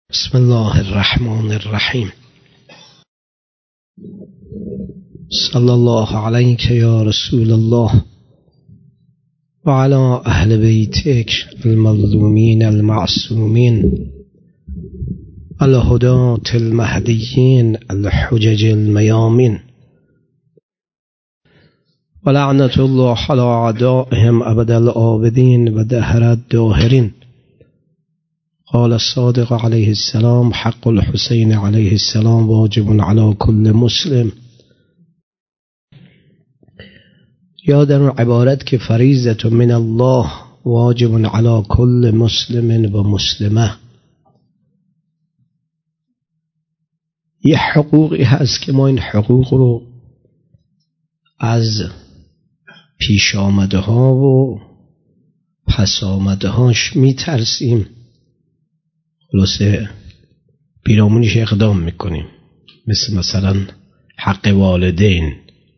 بسم الله الرحمن الرحیم. صلی الله علیک یا رسول الله و علی اهل بیتک المظلومین المعصومین الهداة المهدیین الحجج المیامین و لعنت الله علی اعدائهم ابد الآبدین و دهر الداهرین. قال الصادق علیه السلام حق الحسین علیه السلام واجب علی کل مسلم. یا در اون عبارت که فریضة من الله واجب علی کل مسلم و مسلمه. یه حقوقی هست که ما این حقوق رو از پیش آمده ها و پس آمده هاش می ترسیم، خلاصه پیرامونش اقدام میکنیم، مثلا حق والدین،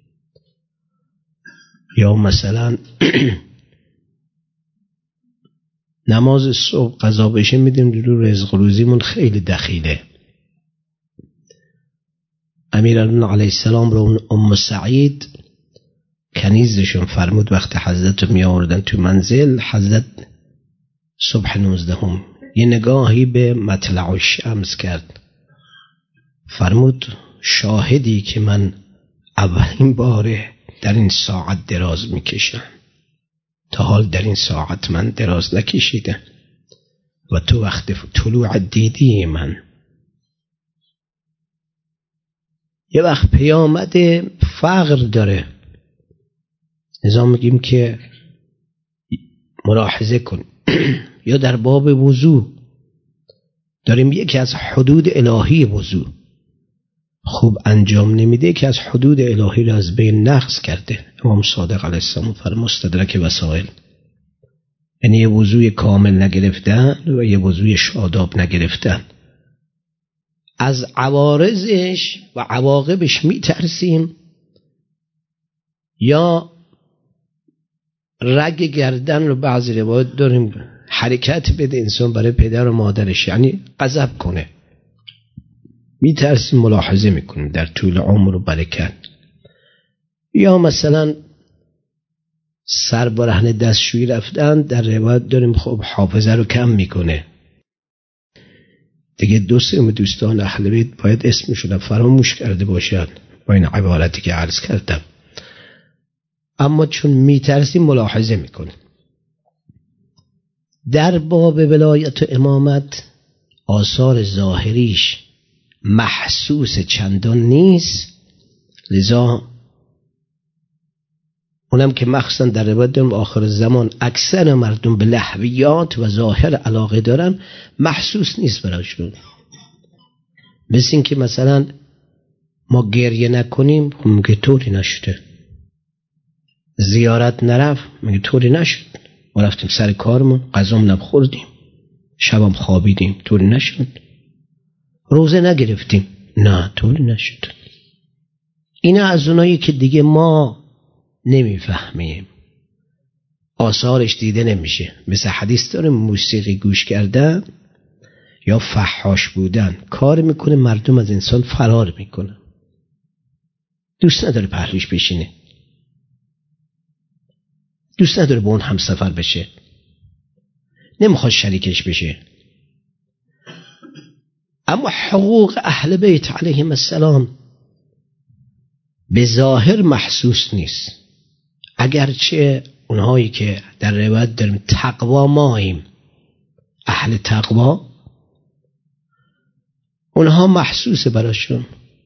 یا مثلا نماز صبح قضا بشه میدیم رو رزق روزیمون خیلی دخیله. امیرالمومنین علیه السلام رو ام سعید کنیزشون فرمود وقتی حضرت رو می آوردن تو منزل، حضرت صبح 19 یه نگاهی به مطلع الشمس کرد، فرمود شاهدی که من اولین باره در این ساعت دراز میکشم، تا حال در این ساعت من دراز نکشیدم و تو وقت طلوع دیدی من. یه وقت پیامد فقر داره، لذا میگیم که ملاحظه کن. یا در باب وضو داریم یکی از حدود الهی وضو خوب انجام نمیده که از حدود الهی را از بین نقض کرده. امام صادق علیه السلام فرمود مستدرک وسائل، یعنی یه وضوی کامل نگرفتن و یه وضوی شاداب نگرفتن. از عوارضش و عواقبش میترسیم، یا رگ گردن رو بعضی روایت داریم حرکت بده انسان برای پدر و مادرش، یعنی غضب کنه، میترسیم، ملاحظه میکنیم در طول عمر و برکت. یا مثلا سر برهنه دستشویی رفتن، در روایت داریم خب حافظه رو کم میکنه دیگه. دوستان اهل بیت باید اسمشون فراموش کرده باشن با این عبارتی که عرض کردم، اما چون میترسیم ملاحظه میکنیم. در باب ولایت و امامت آثار ظاهریش محسوس چندان نیست، لذا اونم که مخصوصا در روایت داریم آخر زمان اکثر مردم به لهویات و ظاهر علاقه دارن، محسوس نیست براشون. مثل این که مثلا ما گریه نکنیم، خب میگه طوری نشده، زیارت نرفت، میگه طوری نشد، ما رفتیم سر کارمون، غذام نخوردیم، شبم خوابیدیم، طوری نشد. روزه نگرفتیم، نه طوری نشد. اینا از اونایی که دیگه ما نمیفهمیم، آثارش دیده نمیشه. مثل حدیث داره موسیقی گوش کردن یا فحاش بودن کار میکنه مردم از انسان فرار میکنه، دوست نداره پهلوش بشینه، دوست نداره با اون همسفر بشه، نمیخواد شریکش بشه. اما حقوق اهل بیت علیهم السلام به ظاهر محسوس نیست، اگرچه اونهایی که در روایت داریم تقوا ماییم، اهل تقوا، اونها محسوس براشون.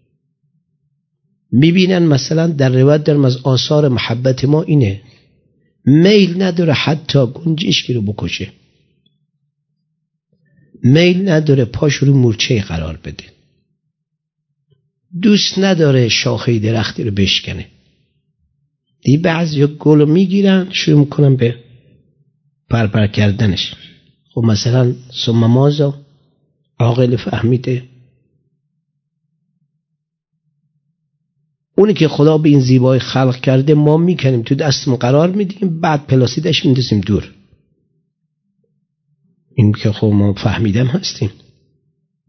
میبینن مثلا در روایت داریم از آثار محبت ما اینه، میل نداره حتی گنجشکی رو بکشه، میل نداره پاش رو مورچه قرار بده، دوست نداره شاخه درختی رو بشکنه. دی بعضی گل رو میگیرن شروع میکنن به پرپر کردنش. خب مثلا ثم ماذا؟ عاقل فهمیده؟ اونی که خدا به این زیبایی خلق کرده ما میکنیم تو دستمون قرار میدیم، بعد پلاسیدش میندازیم دور. این که خب ما فهمیدم هستیم.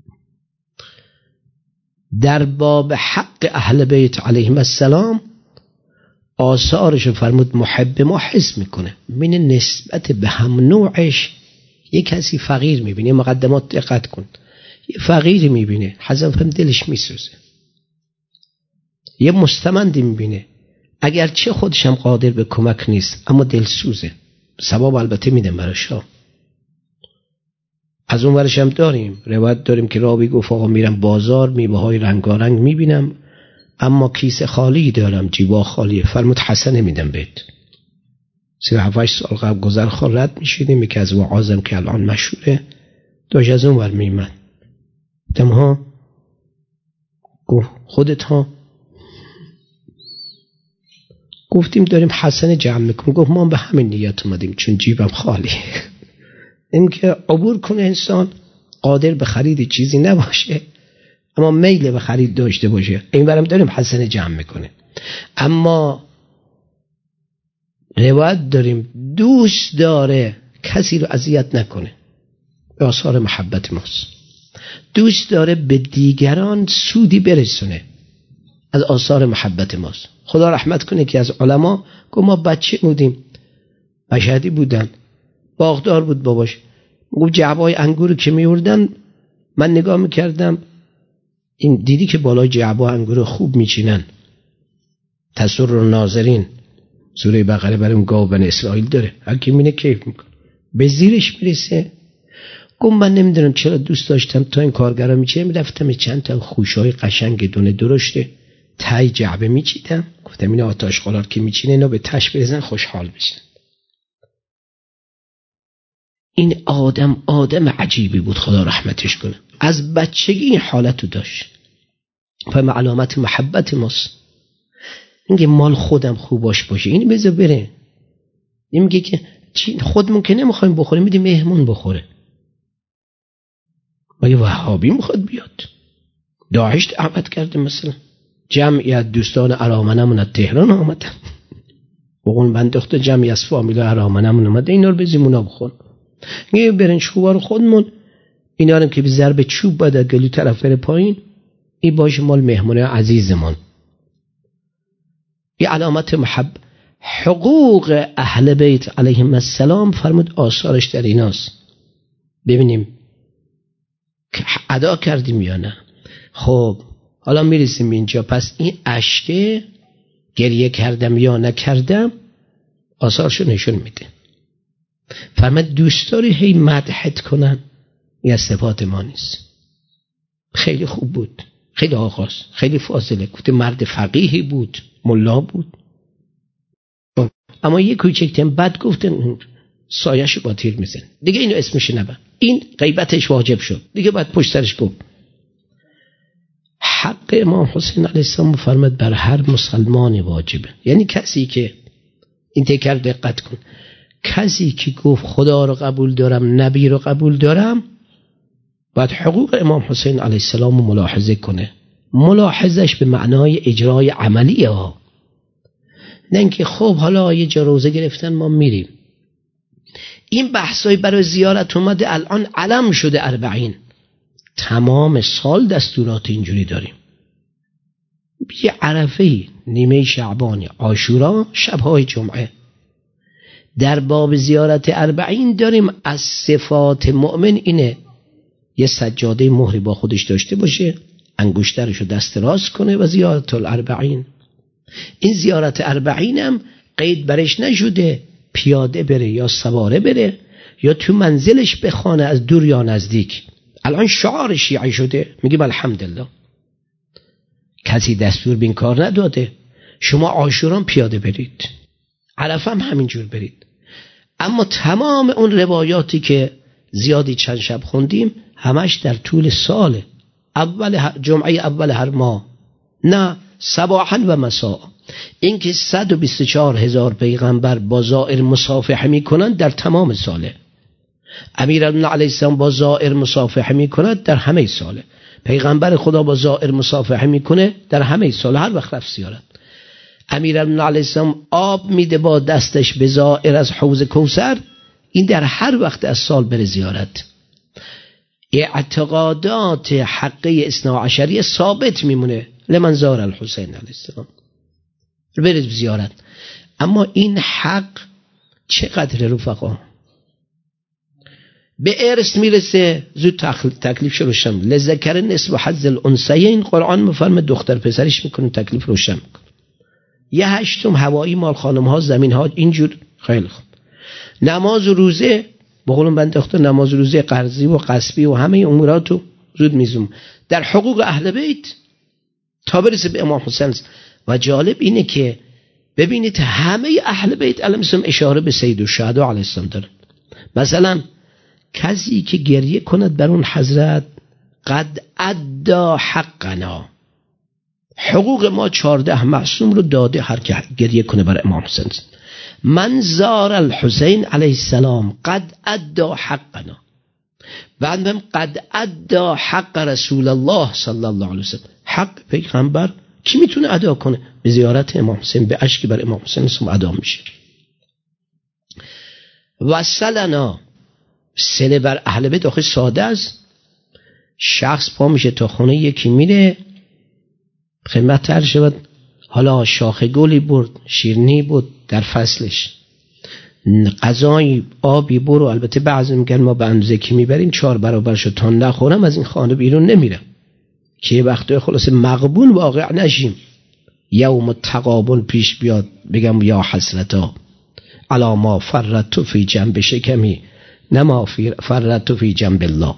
در باب حق اهل بیت علیهم السلام آثارش فرمود محب ما حس میکنه، ببینه نسبت به هم نوعش یه کسی فقیر میبینه، مقدمات دقت کن، یه فقیری میبینه حضرت هم دلش میسوزه، یه مستمندی میبینه اگرچه خودشم قادر به کمک نیست اما دلسوزه، ثواب البته میده براش. از اون ورش هم داریم روایت داریم که راوی گفت آقا میرم بازار میوه های رنگارنگ میبینم اما کیسه خالی دارم، جیبا خالیه، فرمود حسنه میدم بهت. 37 سال قبل گذر خال رد میشیدیم، یکی از وعازم که الان مشهوره داشت از اون ور میمد دمها گفت خودت ها، گفتیم داریم حسنه جمع میکنیم، گفت ما به همین نیت اومدیم چون جیبم خالی. این که عبور کنه انسان قادر به خرید چیزی نباشه اما میل به خرید داشته باشه، این برم داریم حسنه جمع میکنه. اما روایت داریم دوست داره کسی رو اذیت نکنه، به آثار محبت ماست، دوست داره به دیگران سودی برسونه، از آثار محبت ماست. خدا رحمت کنه که از علما گفت ما بچه بودیم، مشهدی بودن، باغدار بود باباش، گفت جعبای انگور که میوردن من نگاه میکردم، این دیدی که بالای جعبا انگور خوب میچینن، تسر ناظرین سوره بقره برای گاو بنی اسرائیل داره، هر کی مینه کیف میکنه، به زیرش میرسه. گفت من نمیدونم چرا دوست داشتم تا این کارگرا میچه میرفتم چند تا خوشهای قشنگ دونه درشته تای جعبه میچیدم، گفتم این آتش قلار که میچینه اینا به تش بریزن خوشحال بشن. این آدم عجیبی بود، خدا رحمتش کنه، از بچگی این حالتو داشت. فهم علامت محبت ماست. اینکه مال خودم خوباش باشه این بذار بره، این میگه که خودمون که نمیخوایم بخوریم میدیم مهمون بخوره. مگه وهابی میخواد بیاد؟ داعش دعوت کرده مثلا، جمعی از دوستان ارامنمون از تهران آمدن، بقول من دختر جمعی از فامیل ارامنمون اومده، اینا رو بزیم اونا بخور. یه برنج خوبا رو خودمون، اینا رو که به ضرب چوب باید گلو طرف بره پایین، این باشه مال مهمونه عزیزمان. یه علامت محب حقوق اهل بیت علیهم السلام فرمود آثارش در ایناست. ببینیم که ادا کردیم یا نه. خب حالا میرسیم اینجا، پس این اشکه گریه کردم یا نکردم آثارشو نشون میده. فرمود دوست داری هی مدحت کنن، این صفات ما نیست. خیلی خوب بود، خیلی آغاز، خیلی فاضله، گفته مرد فقیهی بود، ملا بود، اما یه کوچکتن بد گفتن سایه‌شو با تیر میزن دیگه، اینو اسمش نبر، این غیبتش واجب شد دیگه، بعد پشت سرش گفت. حق امام حسین علیه السلام فرمود بر هر مسلمانی واجبه، یعنی کسی که این تکر دقت کن، کسی که گفت خدا رو قبول دارم نبی رو قبول دارم باید حقوق امام حسین علیه السلام رو ملاحظه کنه. ملاحظش به معنای اجرای عملیه ها، نه اینکه خب حالا یه جا روزه گرفتن ما میریم. این بحثای برای زیارت اومده الان علم شده 40، تمام سال دستورات اینجوری داریم. یه عرفه، نیمه شعبانی، عاشورا، شبهای جمعه. در باب زیارت 40 داریم از صفات مؤمن اینه یه سجاده مهری با خودش داشته باشه، انگشترشو دست راست کنه و زیارت 40. این زیارت 40 هم قید برش نشده پیاده بره یا سواره بره یا تو منزلش بخوانه از دور یا نزدیک. الان شعار شیعه شده، میگیم الحمدلله. کسی دستور به این کار نداده، شما عاشورا پیاده برید، عرفه هم همینجور برید. اما تمام اون روایاتی که زیادی چند شب خوندیم همش در طول ساله، اول جمعه اول هر ماه، نه صباحا و مساء. این که 124,000 پیغمبر با زائر مصافحه میکنن در تمام ساله، امیرالمومنین علیه السلام با زائر مصافحه میکند در همه ساله، پیغمبر خدا با زائر مصافحه میکنه در همه ساله، هر وقت رفت زیارت. امیرالمومنین علیه السلام آب میده با دستش به زائر از حوض کوثر، این در هر وقت از سال بره زیارت. اعتقادات حقه اثنا عشریه ثابت میمونه. لمن زار الحسین علیه السلام، برید زیارت. اما این حق چقدر رفقا به ارث میرسه؟ زود تکلیفش روشن. لذکر نصف حظ الانثیین، قرآن میفرمه دختر پسرش میکنه تکلیف روشن میکنه. 1/8 هوایی مال خانم ها زمین ها اینجور. خیلی خوب. نماز و روزه بقولون بنده خدا، نماز و روزه قرضی و قصبی و همه اموراتو زود میزوم در حقوق اهل بیت تا برسه به امام حسین. و جالب اینه که ببینید همه اهل بیت علمسم اشاره به سید الشهدا علیه السلام داره. مثلا کسی که گریه کند بر اون حضرت قد ادا حقنا، حقوق ما 14 معصوم رو داده هر که گریه کنه بر امام حسین. من زار الحسین علیه السلام قد ادا حقنا، بعدم قد ادا حق رسول الله صلی الله علیه وسلم. حق پیغمبر کی میتونه ادا کنه؟ به زیارت امام حسین، به اشک بر امام حسین اسم ادا میشه. وصلنا، صله بر اهل بیت آخه ساده است. شخص پا میشه تا خونه یکی میره، خدمت تر شود، حالا شاخه گلی برد، شیرنی بود در فصلش، غذای آبی برو. البته بعضی میگن ما به اندازه که میبریم 4 برابرشو تا نخورم از این خانه بیرون نمیرم، که وقتی خلاص مغبون واقع نشیم، یوم التغابن پیش بیاد بگم یا حسرتا علی ما فرطت فی جنب شکمی نما فرطت فی جنب الله.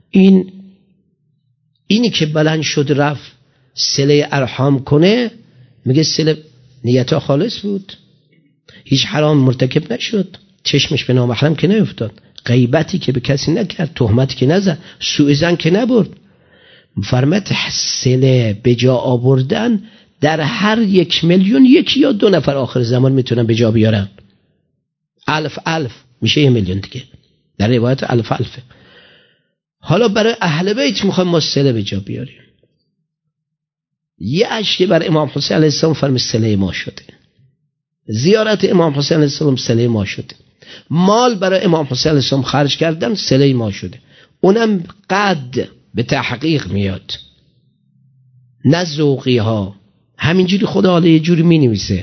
اینی که بلند شد رفت صله ارحام کنه، میگه صله نیتها خالص بود، هیچ حرام مرتکب نشد، چشمش به نامحرم که نیفتاد، غیبتی که به کسی نکرد، تهمتی که نزد، سوء ظن که نبرد. فرمت صله به جا آوردن در هر 1,000,000 1 یا 2 نفر آخر زمان میتونن به جا بیارن. 1000 میشه 1,000,000 دیگه، در روایت 1000. حالا برای اهل بیت میخوایم ما صله به جا بیاریم. یه اشکی بر امام حسین علیه السلام فرم صله ما شده، زیارت امام حسین علیه السلام صله ما شده، مال برای امام حسین علیه السلام خرج کردن صله ما شده. اونم قد به تحقیق میاد، نه ذوقی ها. همینجوری خدا حالا یه جوری می نویسه.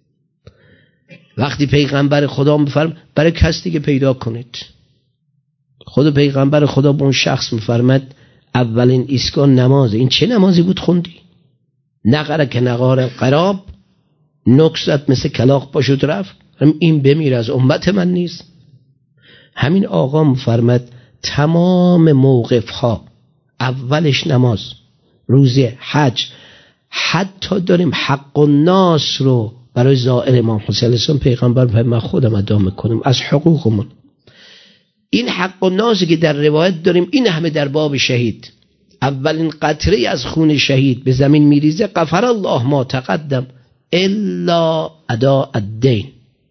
وقتی پیغمبر خدا میفرم برای کسی دیگه پیدا کنید، خود پیغمبر خدا به اون شخص میفرمد اولین ایستگاه نمازه. این چه نمازی بود خوندی؟ نقره که نقار قراب، نکست مثل کلاغ پاشد رفت. این بمیر از امت من نیست. همین آقا میفرمد تمام موقف ها اولش نماز، روزه، حج، حتی داریم حق الناس رو برای زائر امام حسین علیه السلام پیغمبر من خودم ادا میکنم از حقوقمون. این حق الناس که در روایت داریم این همه در باب شهید، اولین قطره از خون شهید به زمین میریزه غفر الله ما تقدم الا ادا الدین.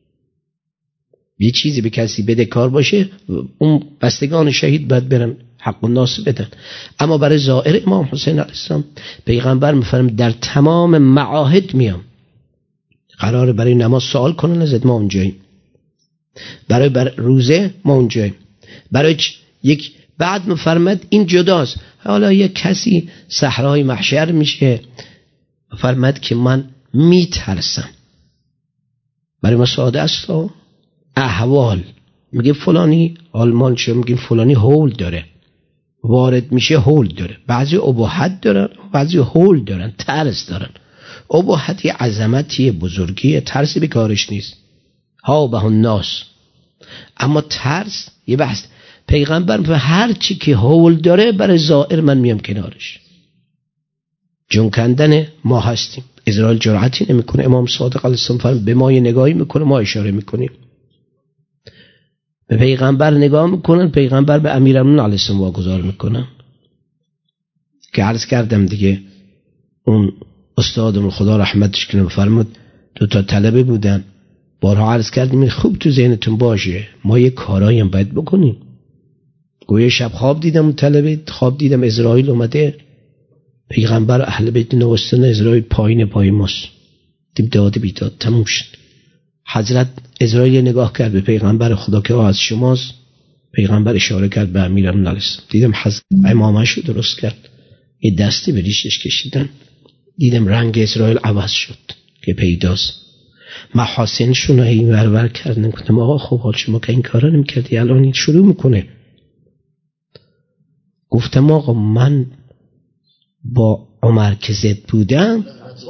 یه چیزی به کسی بده کار باشه، اون بستگان شهید باید برن حق الناس بدن. اما برای زائر امام حسین علیه السلام پیغمبر میفرم در تمام معاهد میام، قراره برای نماز سوال کنن ازت، ما اونجاییم، برای روزه ما اونجاییم، برای یک بعد میفرمد این جداست. حالا یک کسی صحرای محشر میشه، فرمد که من میترسم، برای ما ساده است احوال، میگه فلانی آلمان چه، میگه فلانی هول داره، وارد میشه هول داره. بعضی اباحت دارن، بعضی هول دارن، ترس دارن. اباحت یه عظمتی، بزرگی، ترسی به کارش نیست، ها به الناس. اما ترس یه بحث. پیغمبر به هر چی که هول داره برای زائر من میام کنارش. جون کندن ما هستیم، اسرائیل جرأتی نمیکنه. امام صادق علیه السلام فرمود به ما یه نگاهی میکنه، ما اشاره میکنیم، به پیغمبر نگاه میکنن، پیغمبر به امیرالمومنین علیه السلام واگذار میکنن. که عرض کردم دیگه، اون استادمون خدا رحمتش کنه فرمود 2 طلبه بودن، بارها عرض کردیم خوب تو ذهنتون باشه ما یه کارایی هم باید بکنیم. گویا شب خواب دیدم اون طلبه، خواب دیدم اسرائیل اومده، پیغمبر اهل بیت نوستن، اسرائیل پای ماست، دیم داد بیداد تموم شد. حضرت اسرائیل نگاه کرد به پیغمبر خدا که از شماست، پیغمبر اشاره کرد به امیرالمومنین علیه السلام. دیدم حضرت امامش رو درست کرد، یه دستی به ریشش کشیدن، دیدم رنگ اسرائیل عوض شد که پیداست، محاسنشون رو این ورور کردن. گفتم آقا خب حال شما که این کارا نمی‌کردی الان این شروع میکنه. گفتم آقا من با عمر که زد بودم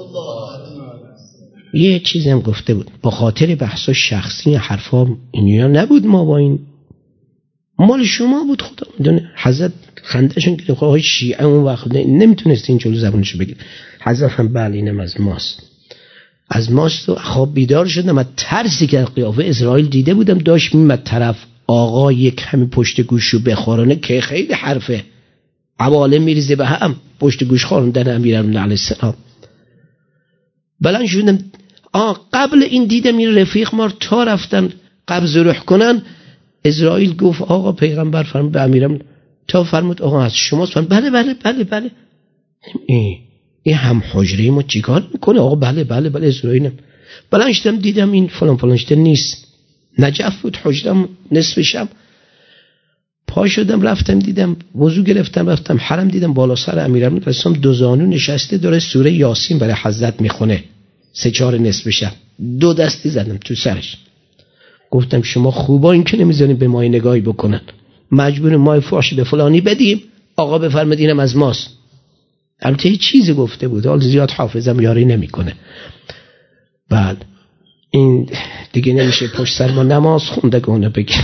یه چیزی هم گفته بود، با خاطر بحثا شخصی حرفا اینیا نبود، ما با این مال شما بود خدا میدونه. حضرت خندهشون که خواهی شیعه اون وقت نمیتونست این جلو زبانشو بگیر. حضرت هم بله اینم از ماست، از ماست. و خواب بیدار شدم از ترسی که قیافه اسرائیل دیده بودم، داشت میمد طرف. آقا یک کمی پشت گوشو بخورانه که خیلی حرفه، عواله میریزه به هم، پشت گوش خواندن امیرالمومنین علیه السلام. بلند شدم قبل این دیدم این رفیق مار تا رفتن قبض روح کنن، اسرائیل گفت آقا پیغمبر فرمود به امیرالمومنین، تا فرمود آقا از شماست. بله بله بله بله. این هم حجره ما چیکار میکنه؟ آقا بله بله بله اسرائیلم. بلند شدم دیدم این فلان فلان شده نیست، نجف بود حجرم نصف شب. پا شدم رفتم دیدم وضو گرفتم رفتم حرم، دیدم بالا سر امیرالمومنین رسام دو زانو نشسته داره سوره یاسین برای حضرت میخونه 3-4 نصف شب، 2 دستی زدم تو سرش. گفتم شما خوبا این که نمیذارین به ما نگاهی بکنن، مجبور ما فحش به فلانی بدیم، آقا بفرمایید اینم از ماست. البته هیچ چیزی گفته بود، حال زیاد حافظم یاری نمیکنه. بعد این دیگه نمیشه پشت سر ما نماز خونده گونه بگیم.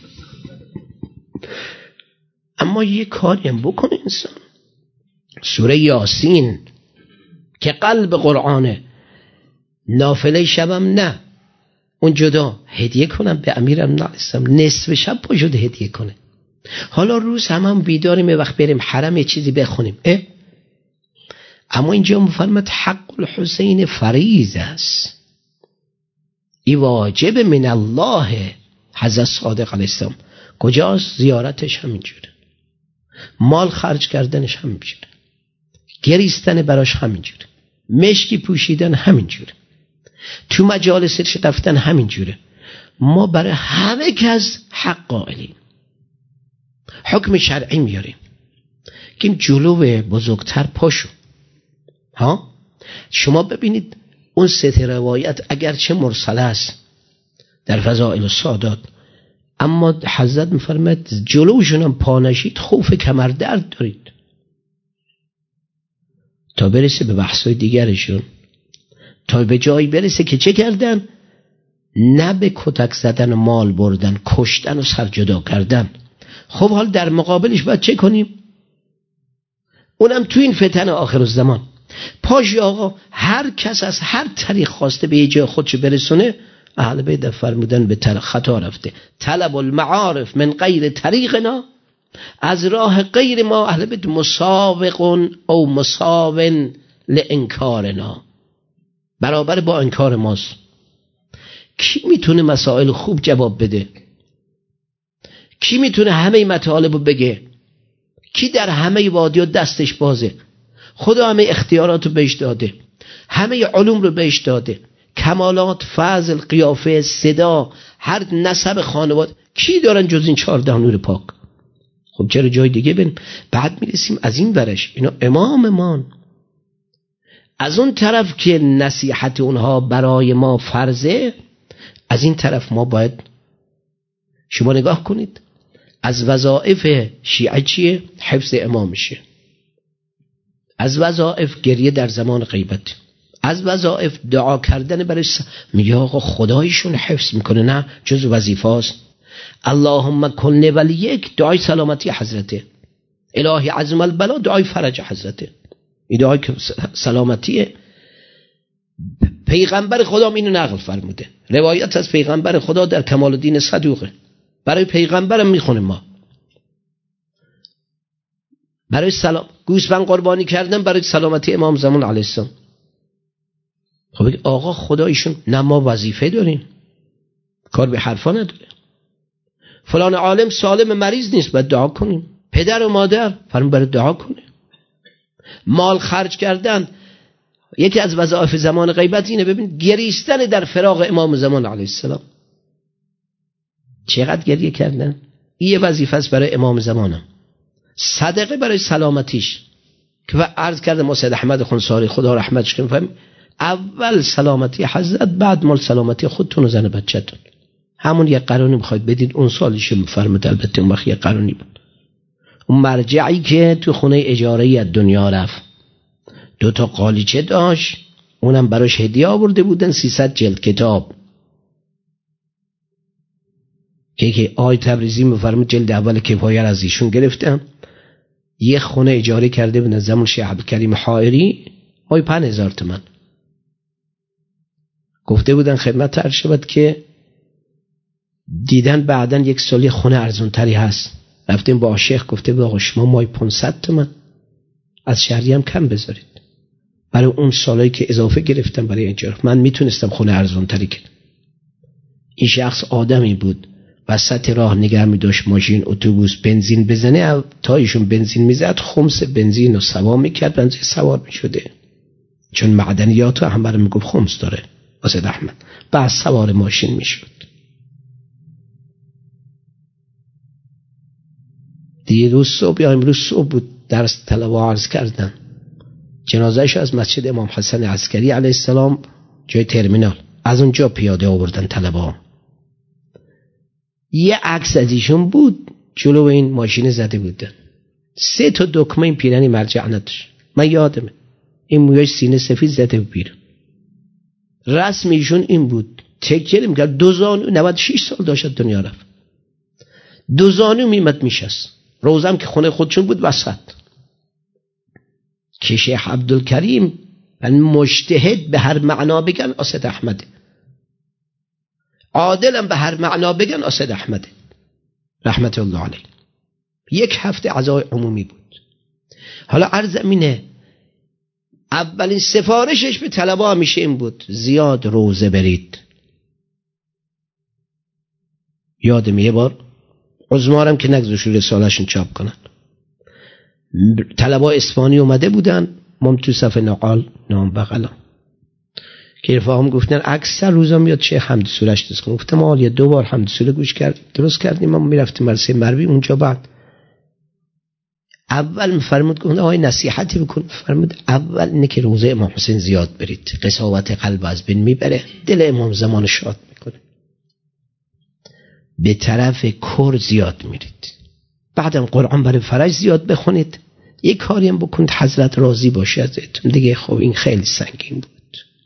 اما یه کاری هم بکنه انسان، سوره یاسین که قلب قرآنه، نافله شبم نه، اون جدا هدیه کنم به امیرالمومنین علیه السلام، نصف شب پاشد هدیه کنه. حالا روز هم بیداریم، وقت بریم حرم یه چیزی بخونیم. اما اینجا مفرمت حق الحسین فریض است، ای واجب من الله. حضرت صادق علیه السلام کجاست؟ زیارتش همینجوره، مال خرج کردنش همینجوره، گریستن براش همینجوره، مشکی پوشیدن همینجوره، تو مجالسش رفتن همینجوره. ما برای همه کس حق قائلیم، حکم شرعی میاریم که جلو بزرگتر پاشو. شما ببینید اون 3 روایت اگرچه مرسله است در فضائل السادات، اما حضرت میفرماید جلوشون هم پا نشید خوف کمر درد دارید. تا برسه به بحثای دیگرشون، تا به جایی برسه که چه کردن؟ نه به کتک زدن و مال بردن، کشتن و سر جدا کردن. خب حال در مقابلش باید چه کنیم؟ اونم تو این فتن آخر الزمان. پاشی آقا هر کس از هر طریق خواسته به یه جای خودش برسونه، اهل بیت فرمودن به خطا رفته. طلب المعارف من غیر طریقنا، از راه غیر ما اهل بیت مسابق او مساون لانکارنا، برابر با انکار ماست. کی میتونه مسائل خوب جواب بده؟ کی میتونه همه مطالب رو بگه؟ کی در همه وادی‌ها دستش بازه؟ خدا همه اختیارات رو بهش داده، همه علوم رو بهش داده، کمالات، فضل، قیافه، صدا، هر نسب خانواده. کی دارن جز این 14 نور پاک؟ خب چرا جای دیگه بریم؟ بعد میرسیم از این برش اینا اماممان، از اون طرف که نصیحت اونها برای ما فرضه، از این طرف ما باید، شما نگاه کنید از وظایف شیعه چیه؟ حفظ امامشه، از وظایف گریه در زمان غیبت، از وظایف دعا کردن برای میگه آقا خدایشون حفظ میکنه، نه جز وظیفه است. اللهم کن ولیک دعای سلامتی حضرته، الهی عظم البلا دعای فرج حضرته، این دعای سلامتیه. پیغمبر خدا اینو نقل فرموده، روایت از پیغمبر خدا در کمال الدین صدوقه، برای پیغمبرم میخونیم ما، برای سلام گوسفند قربانی کردن برای سلامتی امام زمان علیه السلام. خب آقا خدایشون، نه ما وظیفه داریم، کار به حرفا نداره. فلان عالم سالم مریض نیست باید دعا کنیم، پدر و مادر فرمون برای دعا کنه. مال خرج کردن یکی از وظایف زمان غیبت اینه. ببین گریستن در فراق امام زمان علیه السلام، چقدر گریه کردن، این وظیفه است برای امام زمانم، صدقه برای سلامتیش که عرض کردم ما سید احمد خنساری خدا رحمتش کنه، اول سلامتی حضرت، بعد مال سلامتی خودتون و زن بچه‌تون. همون یک قرانی بخواید بدید اون سالش میفرماد، البته اون وقت یک قرانی بود. اون مرجعی که تو خونه اجاره‌ای از دنیا رفت 2 تا قالیچه داشت، اونم براش هدیه آورده بودن 300 جلد کتاب که آقای تبریزی میفرماد جلد اول کفایه از ایشون گرفتم. یه خونه اجاره کرده بودن زمان شیخ عبدالکریم حائری، مای 5000 تومان. گفته بودن خدمت عرض شود که دیدن بعدن یک سالی خونه ارزون تری هست، رفتیم با شیخ گفته بود آقا شما مای 500 تومان از شهری هم کم بذارید برای اون سالایی که اضافه گرفتم برای اجاره، من میتونستم خونه ارزون تری کنم. این شخص آدمی بود وسط راه نگه می‌داشت ماشین اتوبوس بنزین بزنه، تا ایشون بنزین میزد خمس بنزین رو سوا میکرد، بنزین سوار میشده، چون معدنیات رو هم برای میگفت خمس داره واسه احمد، بعد سوار ماشین میشد. دیروز صبح یا امروز صبح بود درس طلبه عرض کردن، جنازهش از مسجد امام حسن عسکری علیه السلام جای ترمینال از اونجا پیاده آوردن طلبه. یه عکس از ایشون بود جلو این ماشین زده بودن، 3 تا دکمه این پیرنی مرجع نداشت، من یادمه این مویاش سینه سفید زده بود بیرون. رسم ایشون این بود تکیه میکرد 2 زانو، 96 سال داشت دنیا رفت، 2 زانو میمد میشست، روزم که خونه خودشون بود وسط. که شیخ عبدالکریم مجتهد به هر معنا بگن اسد احمده، عادلم به هر معنا بگن اسد احمده رحمت الله علیه. 1 هفته عزای عمومی بود. حالا عرض اینه اولین سفارشش به طلبه همیشه این بود زیاد روزه برید. یادم یه بار عزمارم که نگذاشت رساله‌شون چاپ کنن، طلبه اسپانی اومده بودن، من تو صفحه نقال نام بغلا که رفاهم گفتن اکثر روزا میاد چه حمد سورهش درست کنم، گفتم آل یه 2 بار حمد سوره گوش کرد درست کردیم، ما میرفتیم مدرسه مروی اونجا. بعد اول میفرمود گفت آقای نصیحتی بکن، فرمود اول اینه که روزه امام حسین زیاد برید، قساوت قلب از بین میبره، دل امام زمان شاد میکنه، به طرف کور زیاد میرید، بعدم قرآن برای فرج زیاد بخونید، یک کاری هم بکنید حضرت راضی باشه ازتون دیگه. خب این خیلی سنگین بود.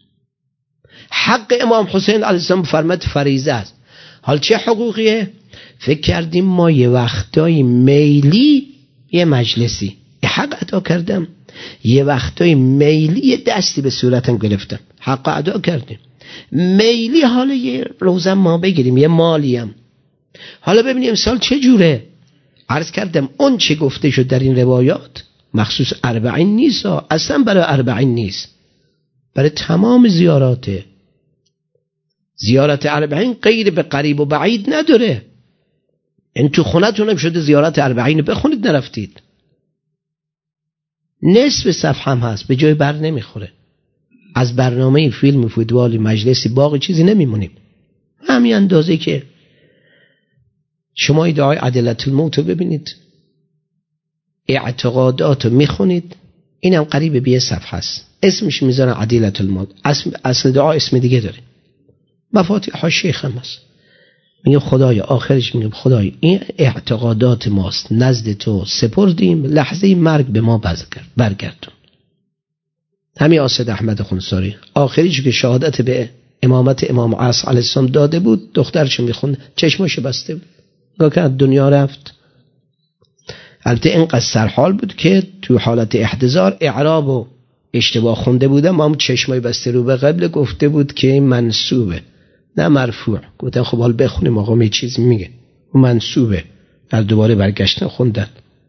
حق امام حسین علیه السلام فرمت فریضه است. حال چه حقوقیه؟ فکر کردیم ما یه وقتای میلی یه مجلسی حق ادا کردم، یه وقتای میلی یه دستی به صورتم گرفتم حق ادا کردیم، میلی حالا یه روزم ما بگیریم یه مالیم. حالا ببینیم امسال چه جوره. عرض کردم اون چه گفته شد در این روایات مخصوص 40 نیست، اصلا برای 40 نیست، برای تمام زیاراته. زیارت 40 غیر به قریب و بعید نداره. این تو خونتونم شده زیارت 40 بخونید نرفتید، نصف صفحه هم هست به جای بر نمیخوره. از برنامه فیلم فوتبالی مجلسی باقی چیزی نمیمونیم، همین اندازه که شما ادعای عدالت الموت رو ببینید، اعتقادات رو میخونید، اینم قریب به یه صفحه است، اسمش میذارن عدالت الموت، اصل دعا اسم دیگه داره، مفاتیح شیخ هم هست. میگم خدای آخرش میگم خدای این اعتقادات ماست نزد تو سپردیم، لحظه مرگ به ما برگردون. همین اسد احمد خنساری آخریش که شهادت به امامت امام عصر علیه السلام داده بود، دخترش میخوند چشمش بسته بود، نگاه دنیا رفت. البته اینقدر سرحال بود که تو حالت احتضار اعراب و اشتباه خونده بودم، ما هم چشمای بسته رو به قبل گفته بود که منسوبه نه مرفوع. گفتن خب حال بخونیم آقا می چیزی میگه منسوبه، در دوباره برگشتن خوندن.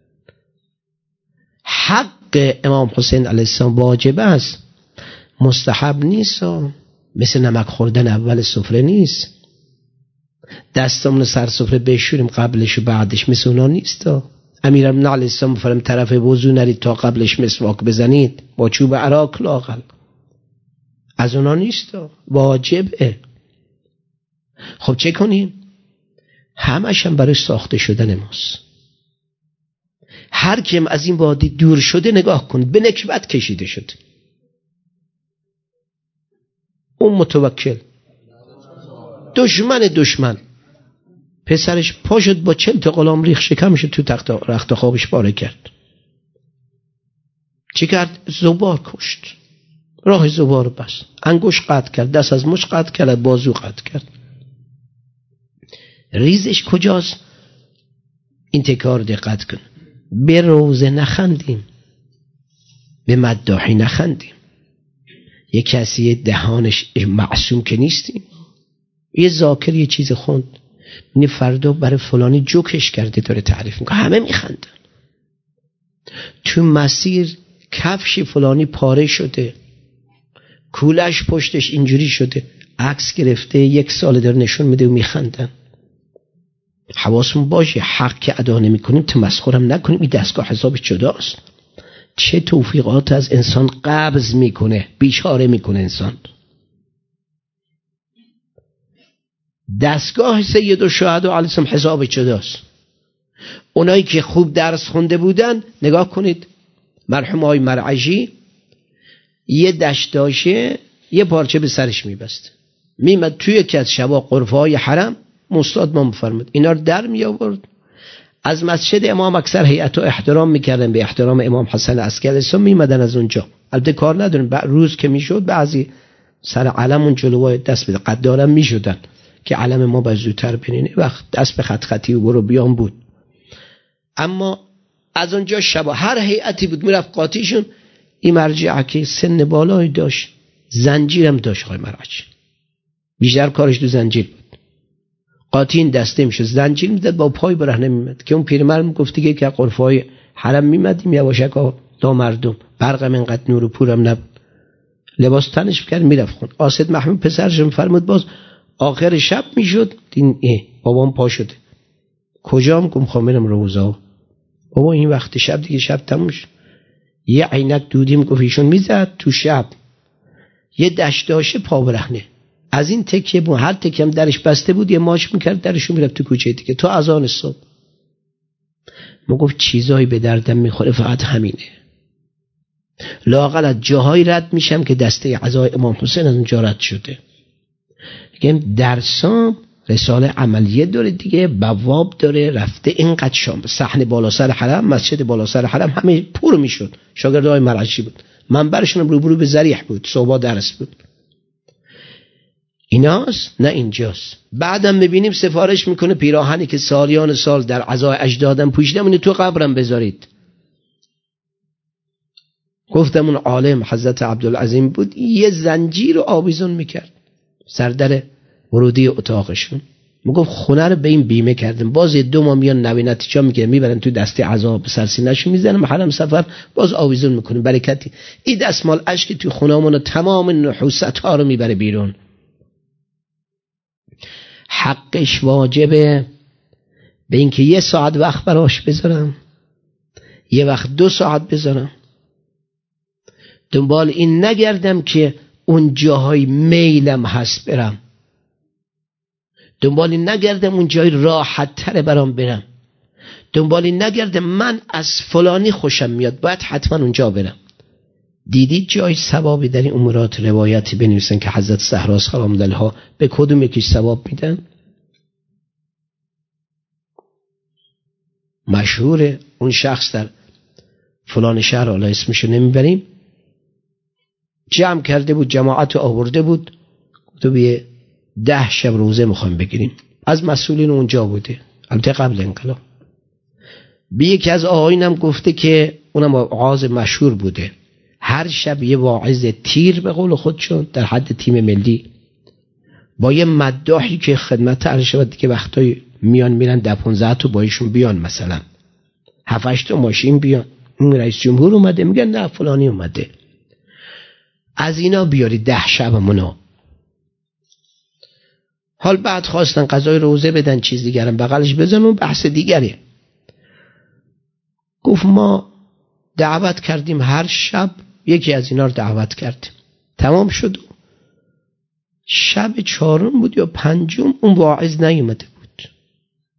حق امام حسین علیه السلام واجب است، مستحب نیست، مثل نمک خوردن اول سفره نیست، دستمون سر سفره بشوریم قبلش و بعدش مثل اونا نیست. امیرالمومنین علیه السلام فرم طرف وضو نرید تا قبلش مسواک بزنید با چوب عراق لاقل، از اونا نیست، واجبه. خب چه کنیم؟ همش هم برای ساخته شدن ماست. هر کیم از این وادی دور شده نگاه کن، به نکبت کشیده شد. اون متوکل دشمن پسرش پا شد با 40 تا غلام ریخ شکمش تو رخت خوابش پاره کرد. چی کرد؟ زبار کشت، راه زبار بست، انگوش قطع کرد، دست از مش قطع کرد، بازو قطع کرد. ریزش کجاست؟ این تکار دقت کن. به روزه نخندیم، به مداحی نخندیم. یک کسی دهانش معصوم که نیستیم. یه ذاکر یه چیز خوند، این فردا برای فلانی جوکش کرده داره تعریف میکنه، همه میخندن. تو مسیر کفش فلانی پاره شده، کولش پشتش اینجوری شده، عکس گرفته، 1 سال داره نشون میده و میخندن. حواسمون باشه حق که ادا نمی‌کنیم تمسخرم نکنیم. این دستگاه حسابش جداست. چه توفیقات از انسان قبض میکنه، بیچاره میکنه انسان. دستگاه سید الشهدا علیه السلام حساب جداست. اونایی که خوب درس خونده بودن، نگاه کنید مرحوم آقای مرعشی یه دشتاشه یه پارچه به سرش میبست، میمد توی یکی از شبا غرفه‌های حرم، استاد ما میفرمود اینا رو در می آورد. از مسجد امام اکثر هیئت رو احترام میکردن، به احترام امام حسن عسکری اسلام میمدن از اونجا. البته کار نداریم، روز که میشد بعضی سر علم اون جلوی دست بده قدارم میشدن که علم ما باید زودتر بنینه، وقت دست به خط خطی و برو بیان بود. اما از اونجا شبا هر هیئتی بود میرفت قاطیشون. این مرجع که سن بالایی داشت، زنجیرم داشت، آقای مرعشی بیشتر کارش تو زنجیر بود. قاطی این دسته میشه، زنجیر میداد، با پای برهنه میمد. که اون پیرمرد میگفت دیگه که غرفه‌های حرم میمدیم یواشکا دا مردم، برقم اینقدر نور و پورم نبود، لباس تنش کرد میرفت خون. آسد محمود پسرش فرمود باز آخر شب میشد دین بابام پا شده، کجام؟ گم خواهم روزا. بابا این وقت شب دیگه، شب تموم شد. یه عینک دودیم گفت ایشون میزد تو شب، یه دشتاشه پا برهنه از این تکیه بود، هر تکیه هم درش بسته بود، یه ماش میکرد درشو میرفت تو کوچه دیگه تا اذان صبح. ما گفت چیزایی به دردم میخوره، فقط همینه. لااقل از جاهای رد میشم که دسته عزای امام حسین از اونجا رد شده. دیگه درسام رساله عملیه داره دیگه، بواب داره، رفته اینقدر شام صحن بالا سر حرم، مسجد بالا سر حرم همه پر میشد. شاگردای مرعشی بود، منبرشون روبرو به ذریح بود، صبح درس بود. ایناست نه اینجاست. بعدم میبینیم سفارش میکنه پیراهنی که سالیان سال در عزای اجدادم پوشیدم اینو تو قبرم بذارید. گفتم اون عالم حضرت عبدالعظیم بود، یه زنجیر رو آویزون میکرد سر در ورودی اتاقشون. میگفت خونه رو به این بیمه کردم، باز 2 ماه میان نوی نتیجه میگیرن، میبرن تو دسته عذاب سرسینه‌شون میزنن، محرم سفر باز آویزون میکنن. برکتی این دستمال اشک تو خونه‌مون تمام نحوست ها رو میبره بیرون. حقش واجبه به اینکه 1 ساعت وقت براش بذارم، یه وقت 2 ساعت بذارم، دنبال این نگردم که اون جاهای میلم هست برم، دنبال این نگردم اون جای راحت تره برام برم، دنبال این نگردم من از فلانی خوشم میاد باید حتما اونجا برم. دیدید جای ثوابی در این امورات روایتی بنویسن که حضرت زهرا سلام علیها به کدوم یکیش ثواب میدن؟ مشهور اون شخص در فلان شهر، حالا اسمشو نمیبریم، جمع کرده بود، جماعت آورده بود، تو بیه 10 شب روزه میخوایم بگیریم. از مسئولین اونجا بوده، البته قبل انقلاب. به یکی از آقایونم گفته که اونم واعظ مشهور بوده، هر شب یه واعظ تیر به قول خودشون در حد تیم ملی با یه مداحی که خدمت ارشد دیگه وقتایی میان میرن 10-15 تا با ایشون بیان، مثلا 7-8 تا ماشین بیان، اون رئیس جمهور اومده میگن نه فلانی اومده، از اینا بیاری 10 شبمونو. حال بعد خواستن قضای روزه بدن چیز دیگرم بغلش بزنن، بحث دیگره. گفت ما دعوت کردیم، هر شب یکی از اینا رو دعوت کردیم، تمام شد. شب 4 بود یا 5 اون واعظ نیومده بود.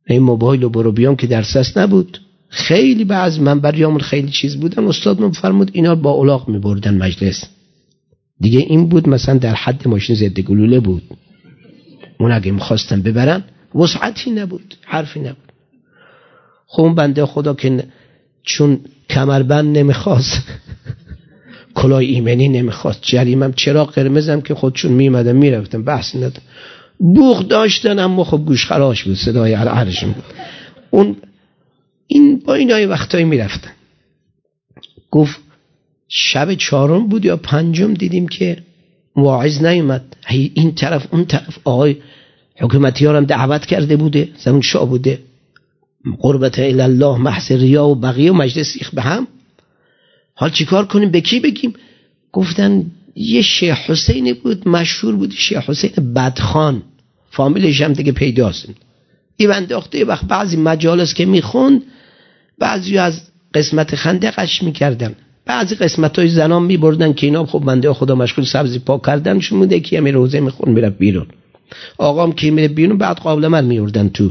این موبایل و برو بیام که درسش نبود. خیلی بعض منبریامون خیلی چیز بودن، استادمون فرمود اینا با الاغ میبردن مجلس دیگه. این بود مثلا در حد ماشین ضد گلوله بود، اون اگه میخواستن ببرن وسعتی نبود، حرفی نبود. خب اون بنده خدا که چون کمربند نمیخواست کلاه ایمنی نمیخواست، جریمم چراغ قرمزم که خودشون میمدن میرفتن، بحث ندارم. بوق داشتن اما خب گوش خراش بود، صدای عرشون بود. اون این با اینای وقتایی میرفتن. گفت شب 4 بود یا 5 دیدیم که واعظ نیومد، این طرف اون طرف آقای حکومتی ها هم دعوت کرده بوده، زمان شاه بوده، قربت الی الله محض ریا و بقیه و مجلس سیخ به هم. حال چیکار کنیم، به کی بگیم؟ گفتن یه شیخ حسینی بود مشهور بود، شیخ حسین بدخان، فامیلش هم دیگه پیداست. این انداخته وقت بعضی مجالس که میخوند بعضی از قسمت خندقش میکردن، بعضی قسمتای زنان میبردن که اینا خب بنده خدا مشغول سبزی پاک کردنشون بوده که همین روزه میخون میره بیرون، آقام که میره بیرون بعد قابل من میوردن تو.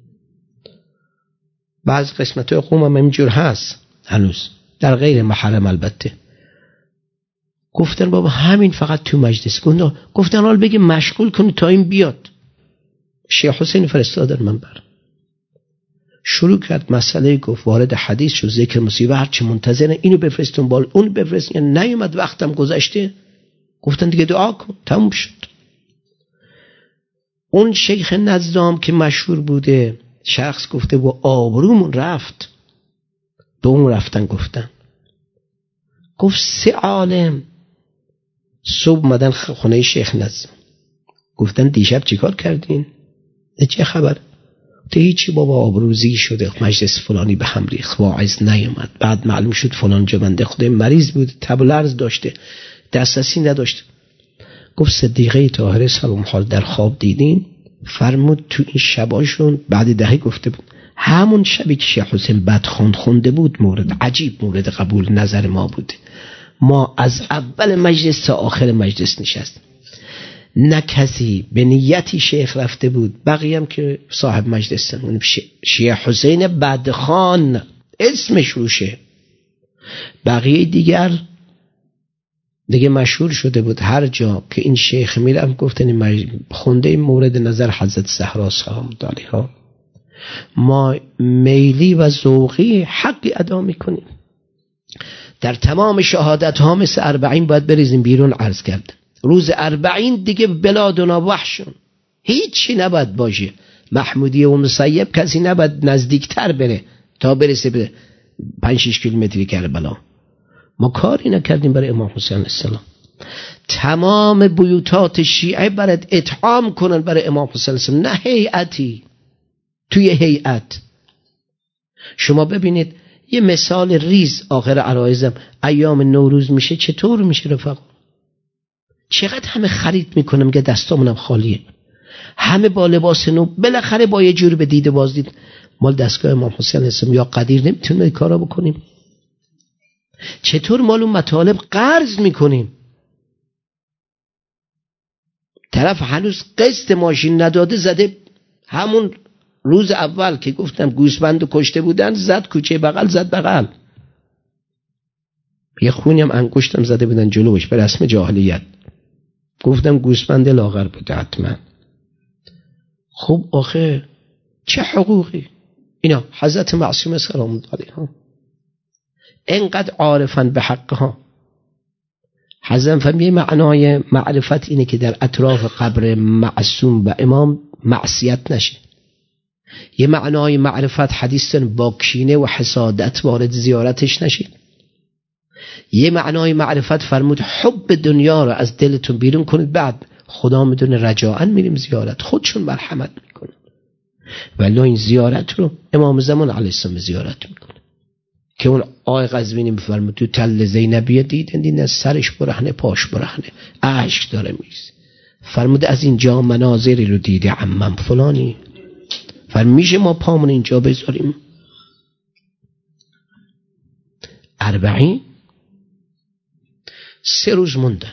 بعضی قسمتای قوم هم اینجور هست هنوز، در غیر محرم البته. گفتن بابا همین فقط تو مجلس. گفتن حال بگی مشغول کنی تا این بیاد. شیخ حسین فرستادن من بر شروع کرد مسئله، گفت وارد حدیث شد، ذکر مصیبه هرچی منتظرن اینو بفرستون بال اون بفرستون، نیومد وقتم گذشته. گفتن دیگه دعا کن، تموم شد. اون شیخ نظام که مشهور بوده شخص گفته و آبرومون رفت، به اون رفتن گفتن. گفت 3 عالم صبح مدن خونه شیخ نظام، گفتن دیشب چیکار کردین؟ چه خبر؟ تو هیچی بابا، آبروزی شده، مجلس فلانی به هم ریخت، واعظ نیومد، بعد معلوم شد فلان جا بنده خدا مریض بود، تب و لرز داشته، دسترسی نداشت. گفت صدیقه طاهره سلام حال در خواب دیدین؟ فرمود تو این شباشون بعد دهه گفته بود همون شبی که شیخ حسین بدخوان خونده بود مورد عجیب مورد قبول نظر ما بود. ما از اول مجلس تا آخر مجلس نشست، نه کسی به نیتی شیخ رفته بود، بقیه هم که صاحب مجلس شیخ حسین بدخان اسمش روشه، بقیه دیگه مشهور شده بود. هر جا که این شیخ میرم گفتن خونده مورد نظر حضرت زهرا سلام الله علیها. ما میلی و ذوقی حقی ادا میکنیم. در تمام شهادت ها مثل 40 باید بریزیم بیرون. عرض کرد روز 40 دیگه بلادنا وحشون، هیچی نباید باشه. محمودی و مسیب کسی نباید نزدیکتر بره تا برسه به 5-6 کیلومتری کربلا. ما کاری نکردیم برای امام حسین علیه السلام. تمام بیوتات شیعه برات اطعام کنن برای امام حسین علیه السلام، نه هیئتی. توی هیئت شما ببینید یه مثال ریز آخر عرایزم، ایام نوروز میشه چطور میشه رفقا؟ چقدر همه خرید میکنم که دستامونم خالیه، همه با لباس نو، بالاخره با یه جور به دید بازدید مال دستگاه امام حسین علیه السلام یا قدیر نمیتونیم این کارا بکنیم. چطور مال اون مطالب قرض میکنیم؟ طرف هنوز قسط ماشین نداده زده، همون روز اول که گفتم گوسفند کشته بودن زد کوچه بغل، زد بغل، یه خونی هم انگشتم زده بودن جلوش به رسم جاهلیت. گفتم گوسفند لاغر بوده حتما. خب آخه چه حقوقی اینا؟ حضرت معصومه سلام الله علیها اینقدر عارفن به حقها. حضرت فهمی معنای معرفت اینه که در اطراف قبر معصوم و امام معصیت نشه. یه معنای معرفت حدیث با کینه و حسادت وارد زیارتش نشید. یه معنای معرفت فرمود حب دنیا رو از دلتون بیرون کنید، بعد خدا میدونه رجاءً میریم زیارت، خودشون مرحمت میکنن. ولی این زیارت رو امام زمان علیه السلام زیارت میکنه که اون آقای قزوینی میفرمود تو تل زینبیه دیدن سرش برهنه پاش برهنه اشک داره میز، فرمود از اینجا مناظری رو دیده عمم فلانی، میشه ما پامون اینجا بذاریم؟ 40 3 روز موندن،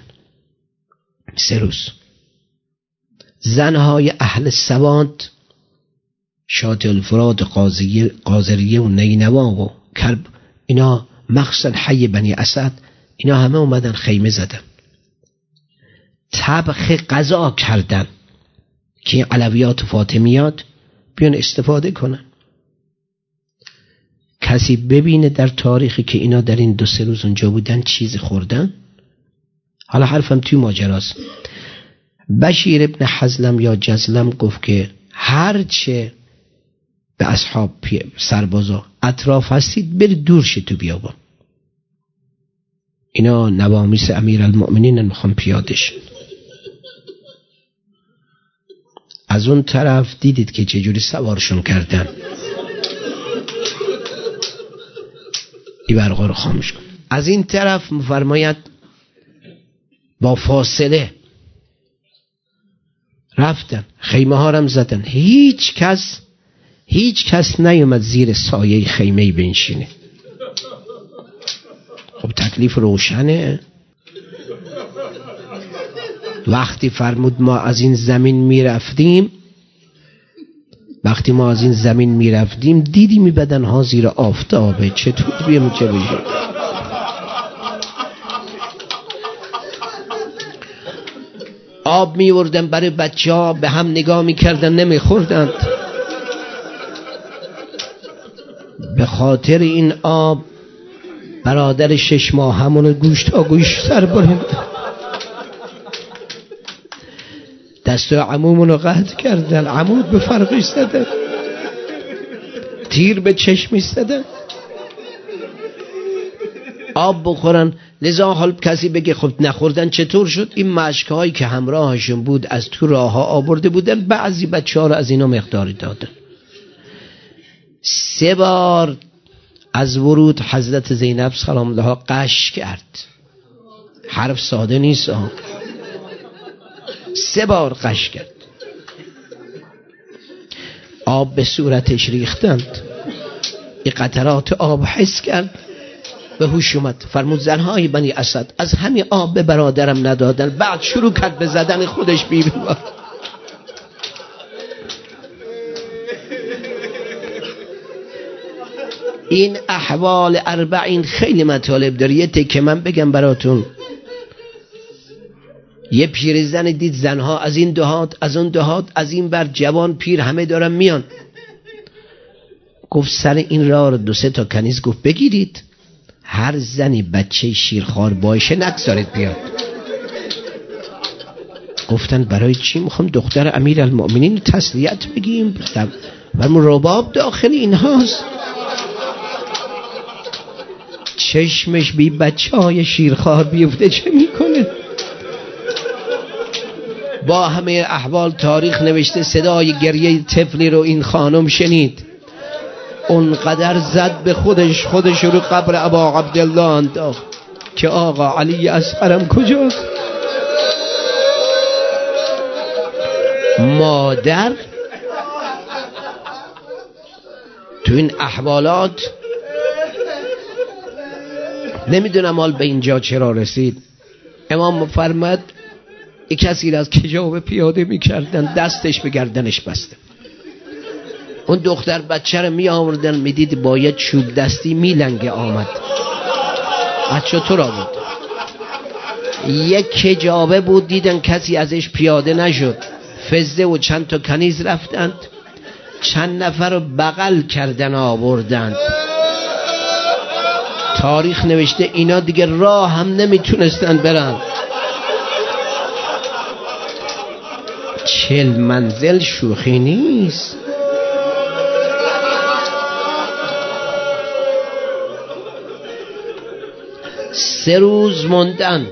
3 روز. زنهای اهل سواد شاطئ الفرات قاذریه و نینوا و کرب، اینا مقصد حی بنی اسد، اینا همه اومدن خیمه زدن، طبخ غذا کردن که علویات و فاطمیات بیان استفاده کنن. کسی ببینه در تاریخی که اینا در این 2-3 روز اونجا بودن چیز خوردن؟ حالا حرفم توی ماجراست. بشیر ابن حزلم یا جزلم گفت که هرچه به اصحاب سربازا اطراف هستید برید دور شید تو بیابان. اینا نوامیس امیرالمؤمنین میخوان پیاده شن. از اون طرف دیدید که چجوری سوارشون کردن. این برقا رو خاموش کن. از این طرف مفرماید با فاصله رفتن، خیمه ها رم زدن، هیچ کس نیومد زیر سایه خیمه بنشینه. خب تکلیف روشنه. وقتی فرمود ما از این زمین میرفتیم دیدیم بدنها زیر آفتابه، چطور بیم چه بشه؟ آب میوردن برای بچه ها، به هم نگاه میکردن نمیخوردند. به خاطر این آب برادر 6 ماه همون گوش تا گوش سر برند، دست عمومون رو قطع کردن، عمود به فرقش زدن، تیر به چشمی زدن. آب بخورن. لذا حال کسی بگه خب نخوردن چطور شد؟ این مشکهایی که همراهشون بود از تو راه ها آورده بودن، بعضی بچه ها رو از اینا مقداری دادن. 3 بار از ورود حضرت زینب سلام الله قش کرد. حرف ساده نیست. 3 بار قش کرد. آب به صورتش ریختند. این قطرات آب حس کرد، به هوش اومد. فرمود زنهای بنی اسد از همین آب به برادرم ندادن. بعد شروع کرد به زدن خودش بیرون. این احوال 40 خیلی مطالب داره. یه تکه من بگم براتون. یه پیرزن دید زنها از این دهات از اون دهات از این بر جوان پیر همه دارن میان. گفت سر این راه رو 2-3 تا کنیز گفت بگیرید، هر زنی بچه شیرخوار باشه نگذارید بیاد. گفتن برای چی؟ میخوام دختر امیرالمؤمنین تسلیت بگیم، برمون رباب داخل اینهاست. چشمش بی بچه های شیرخوار بیفته چه میکنه؟ با همه احوال تاریخ نوشته صدای گریه طفلی رو این خانم شنید. اونقدر زد به خودش رو قبر ابا عبدالله انداخت که آقا علی اصغرم کجاست؟ مادر تو این احوالات نمیدونم حال به اینجا چرا رسید. امام فرمود یک کسی را از کجاوه پیاده میکردن، دستش به گردنش بسته. اون دختر بچه رو می آوردن، میدید باید چوب دستی میلنگه آمد. بچه تو را بود. یک کجاوه بود، دیدن کسی ازش پیاده نشد. فزده و چند تا کنیز رفتند، چند نفر رو بغل کردن آوردند. تاریخ نوشته اینا دیگه راه هم نمیتونستن برن. 40 منزل شوخی نیست. سه روز موندن.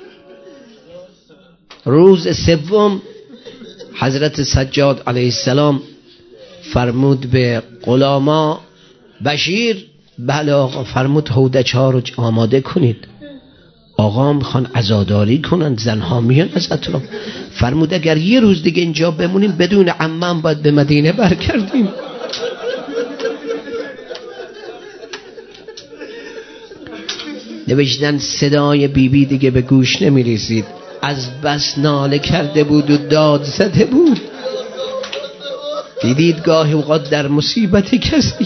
روز سوم حضرت سجاد علیه السلام فرمود به غلاما بشیر، بله آقا، فرمود هودج ها رو آماده کنید، آقا میخوان عزاداری کنند، زنها میان از اطراف. فرمود اگر یه روز دیگه اینجا بمونیم بدون عمم باید به مدینه برگردیم. نوشتن صدای بیبی دیگه به گوش نمیرسید، از بس ناله کرده بود و داد زده بود. دیدید گاهی اوقات در مصیبت کسی،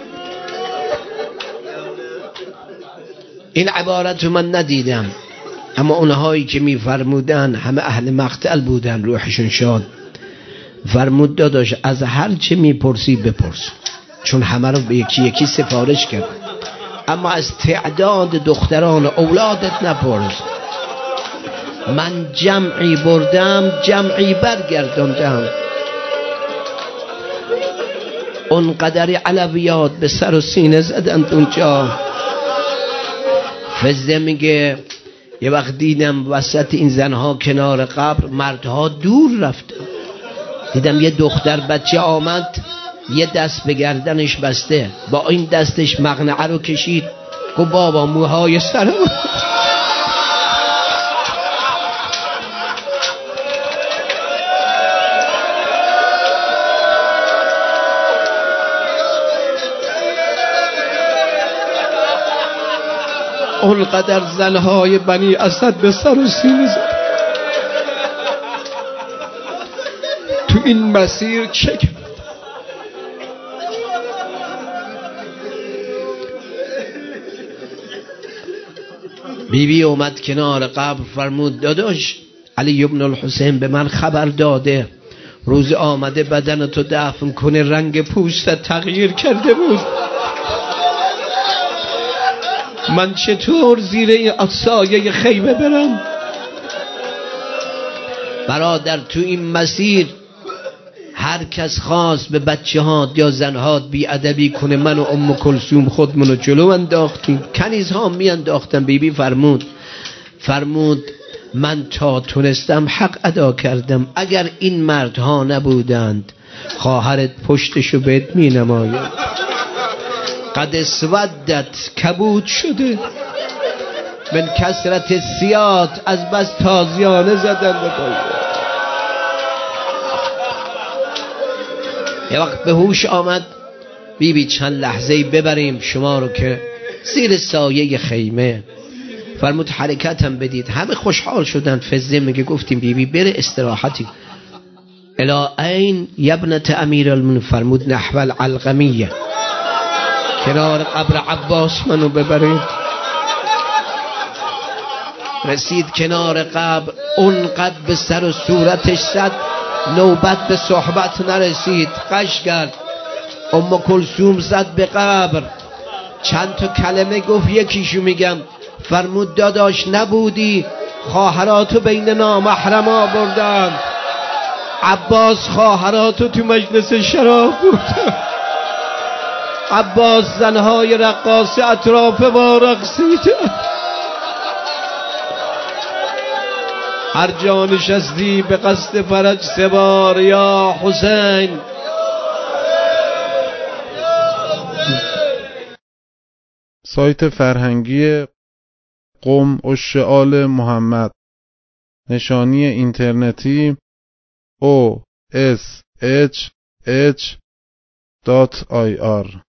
این عبارت رو من ندیدم اما اونهایی که میفرمودن همه اهل مقتل بودن، روحشون شاد. فرمود داداش از هر چه میپرسی بپرس، چون همه رو به یکی یکی سفارش کرد، اما از تعداد دختران اولادت نپرس. من جمعی بردم جمعی برگرداندم. اونقدر علویات به سر و سینه زدند اونجا. فزه میگه یه وقت دیدم وسط این زنها کنار قبر مردها دور رفتن، دیدم یه دختر بچه آمد یه دست به گردنش بسته، با این دستش مقنعه رو کشید، گو بابا موهای سرم. اونقدر زنهای بنی اسد به سر و سینه زد. تو این مسیر چه بیبی اومد کنار قبر، فرمود داداش علی ابن الحسین به من خبر داده روز آمده بدنتو دفن کنه رنگ پوستت تغییر کرده بود، من چطور زیر این سایه خیمه برم؟ برادر تو این مسیر هر کس خواست به بچه ها یا زنهات بی ادبی کنه، من و ام کلثوم خودمونو جلو انداختیم، کنیزها می انداختن. بیبی فرمود من تا تونستم حق ادا کردم، اگر این مردها نبودند خواهرت پشتشو بهت می نماید. قد اسودت کبود شده من کسرت سیات، از بس تازیانه زدن به باید. یه وقت به هوش آمد بیبی چند لحظه‌ای ببریم شما رو که زیر سایه خیمه. فرمود حرکتم بدید. همه خوشحال شدن. فزه میگه گفتیم بیبی بره استراحتی. الی این یبنت امیر المؤمنین؟ فرمود نحو العلقمیه، کنار قبر عباس منو ببرید. رسید کنار قبر، اونقدر به سر و صورتش زد نوبت به صحبت نرسید، قش کرد. ام کلثوم زد به قبر، چند تا کلمه گفت، یکیشو میگم. فرمود داداش نبودی خواهراتو بین نامحرما بردن، عباس خواهراتو تو مجلس شراب بردن، عباس زنهای رقاص اطراف ما رقصیدن، هر جا نشستی به قصد فرج سبار یا حسین. سایت فرهنگی قم اشعال محمد، نشانی اینترنتی osh.ir